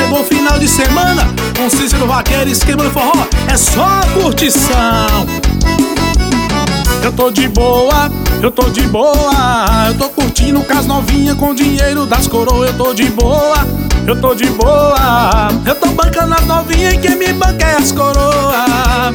Chegou o final de semana, com Cícero Vaqueiro, esquema do forró, é só curtição. Eu tô de boa, eu tô de boa. Eu tô curtindo com as novinhas, com dinheiro das coroas. Eu tô de boa, eu tô de boa. Eu tô bancando as novinhas e quem me banca é as coroas.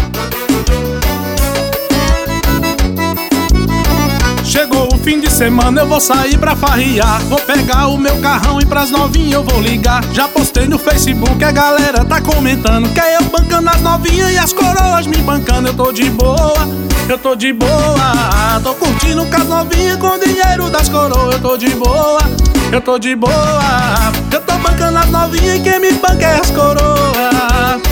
Chegou o fim de semana, eu vou sair pra farriar. Vou pegar o meu carrão e pras novinhas eu vou ligar. Já postei no Facebook, a galera tá comentando que é eu bancando as novinhas e as coroas me bancando. Eu tô de boa, eu tô de boa. Tô curtindo com as novinhas, com dinheiro das coroas. Eu tô de boa, eu tô de boa. Eu tô bancando as novinhas e quem me banca é as coroas.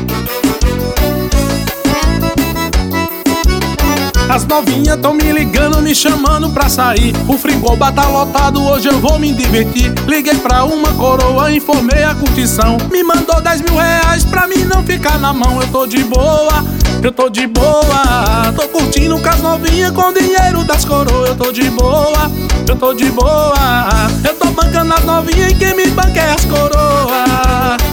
As novinhas tão me ligando, me chamando pra sair. O frigobar tá lotado, hoje eu vou me divertir. Liguei pra uma coroa, informei a curtição. Me mandou 10 mil reais pra mim não ficar na mão. Eu tô de boa, eu tô de boa. Tô curtindo com as novinhas, com dinheiro das coroas. Eu tô de boa, eu tô de boa. Eu tô bancando as novinhas e quem me banca é as coroas.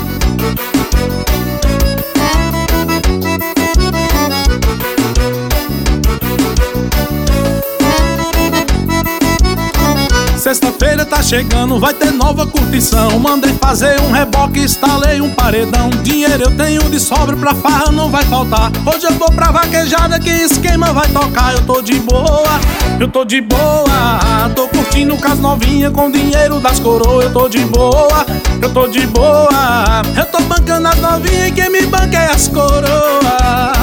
Sexta-feira tá chegando, vai ter nova curtição. Mandei fazer um reboque, instalei um paredão. Dinheiro eu tenho de sobra, pra farra não vai faltar. Hoje eu vou pra vaquejada que esquema vai tocar. Eu tô de boa, eu tô de boa. Tô curtindo com as novinhas, com dinheiro das coroas. Eu tô de boa, eu tô de boa. Eu tô bancando as novinhas e quem me banca é as coroas.